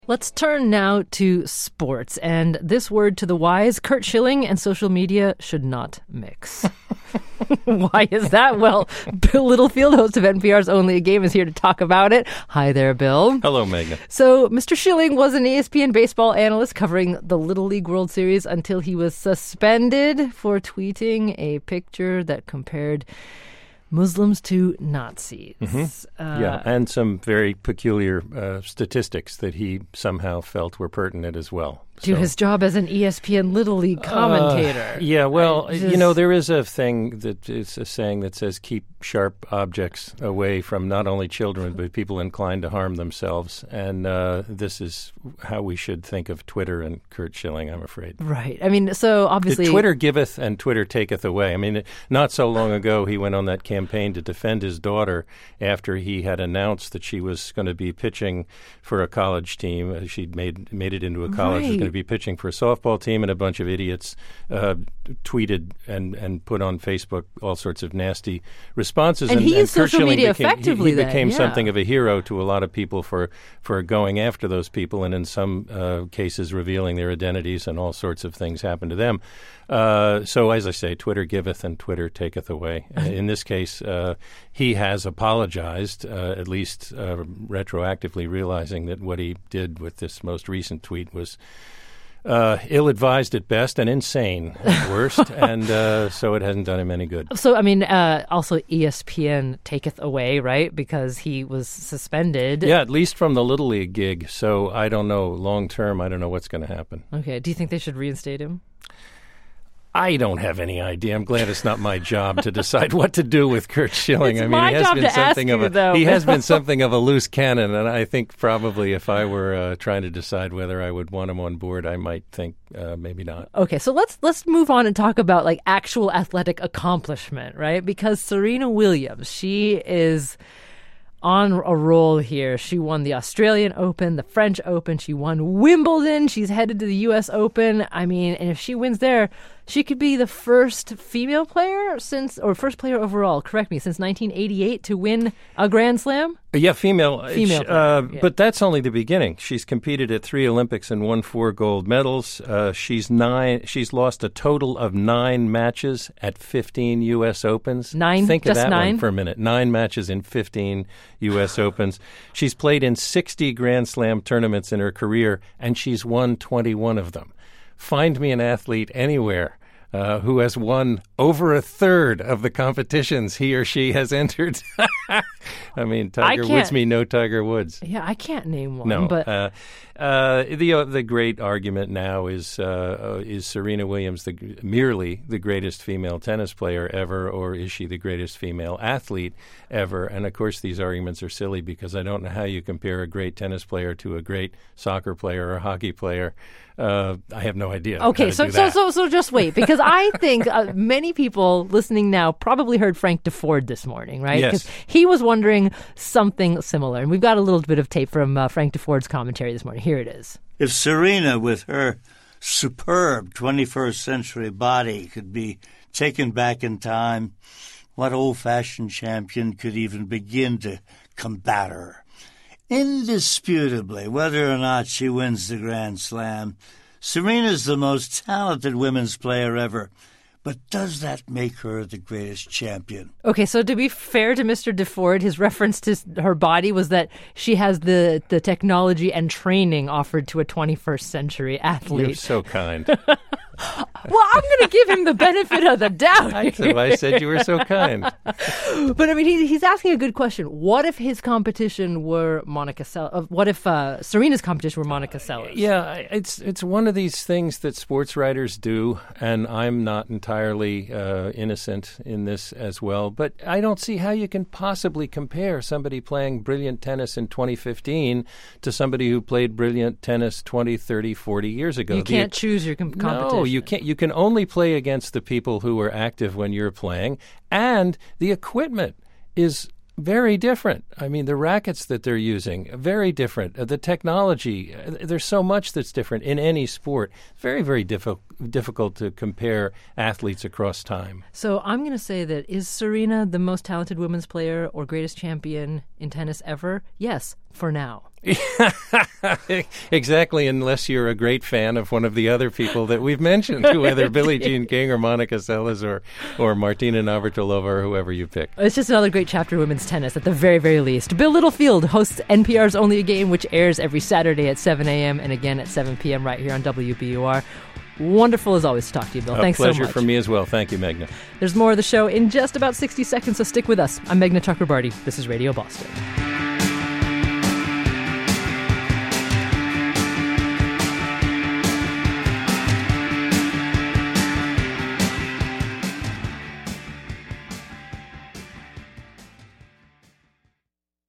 Let's turn now to sports. And this word to the wise, Curt Schilling and social media should not mix. Why is that? Well, Bill Littlefield, host of NPR's Only a Game, is here to talk about it. Hi there, Bill. Hello, Megan. So, Mr. Schilling was an ESPN baseball analyst covering the Little League World Series until he was suspended for tweeting a picture that compared Muslims to Nazis. Mm-hmm. And some very peculiar statistics that he somehow felt were pertinent as well. To his job as an ESPN Little League commentator. There is a thing that is a saying that says keep sharp objects away from not only children, but people inclined to harm themselves. And this is how we should think of Twitter and Curt Schilling, I'm afraid. Right. I mean, so obviously Twitter giveth and Twitter taketh away. I mean, not so long ago, he went on that campaign to defend his daughter after he had announced that she was going to be pitching for a college team. She'd made it into a college, was going to be pitching for a softball team, and a bunch of idiots tweeted and put on Facebook all sorts of nasty responses. And he used social media effectively. He became something of a hero to a lot of people for going after those people, and in some cases revealing their identities, and all sorts of things happened to them. So, as I say, Twitter giveth and Twitter taketh away. In this case, he has apologized, at least retroactively realizing that what he did with this most recent tweet was ill-advised at best and insane at worst, and so it hasn't done him any good. So, I mean, also ESPN taketh away, right? Because he was suspended. Yeah, at least from the Little League gig. So I don't know. Long term, I don't know what's going to happen. Okay. Do you think they should reinstate him? I don't have any idea. I'm glad it's not my job to decide what to do with Curt Schilling. It's my job to ask you, though. He has been something of a loose cannon, and I think probably if I were trying to decide whether I would want him on board, I might think maybe not. Okay, so let's move on and talk about like actual athletic accomplishment, right? Because Serena Williams, she is on a roll here. She won the Australian Open, the French Open. She won Wimbledon. She's headed to the U.S. Open. I mean, and if she wins there, she could be the first female player first player overall, correct me, since 1988 to win a Grand Slam? Yeah, female player, yeah. But that's only the beginning. She's competed at 3 Olympics and won 4 gold medals. She's lost a total of 9 matches at 15 U.S. Opens. 9? Think just of that 9? one for a minute. 9 matches in 15 U.S. Opens. She's played in 60 Grand Slam tournaments in her career, and she's won 21 of them. Find me an athlete anywhere who has won over a third of the competitions he or she has entered. I mean, Tiger Woods me no Tiger Woods. Yeah, I can't name one. No, but the great argument now is Serena Williams merely the greatest female tennis player ever, or is she the greatest female athlete ever? And of course, these arguments are silly because I don't know how you compare a great tennis player to a great soccer player or a hockey player. I have no idea. Okay, so just wait, because I think many people listening now probably heard Frank Deford this morning, right? Yes. Because he was wondering something similar, and we've got a little bit of tape from Frank Deford's commentary this morning. Here it is. If Serena, with her superb 21st century body, could be taken back in time, what old-fashioned champion could even begin to combat her? Indisputably, whether or not she wins the Grand Slam, Serena's the most talented women's player ever. But does that make her the greatest champion? Okay, so to be fair to Mr. Deford, his reference to her body was that she has the technology and training offered to a 21st century athlete. You're so kind. Well, I'm going to give him the benefit of the doubt. I said you were so kind. But I mean, he's asking a good question. What if his competition were Monica Seles? What if Serena's competition were Monica Seles? Yeah, it's one of these things that sports writers do, and I'm not entirely innocent in this as well. But I don't see how you can possibly compare somebody playing brilliant tennis in 2015 to somebody who played brilliant tennis 20, 30, 40 years ago. You can't choose your competition. No, you can't. You can only play against the people who are active when you're playing, and the equipment is very different. I mean, the rackets that they're using, very different. The technology, there's so much that's different in any sport. Very, very difficult to compare athletes across time. So I'm going to say that, is Serena the most talented women's player or greatest champion in tennis ever? Yes, for now. Exactly, unless you're a great fan of one of the other people that we've mentioned, whether Billie Jean King or Monica Seles or Martina Navratilova or whoever you pick. It's just another great chapter of women's tennis at the very, very least. Bill Littlefield hosts NPR's Only a Game, which airs every Saturday at 7 a.m. and again at 7 p.m. right here on WBUR. Wonderful as always to talk to you, Bill. Thanks so much. Pleasure for me as well. Thank you, Meghna. There's more of the show in just about 60 seconds, so stick with us. I'm Meghna Chakrabarti. This is Radio Boston.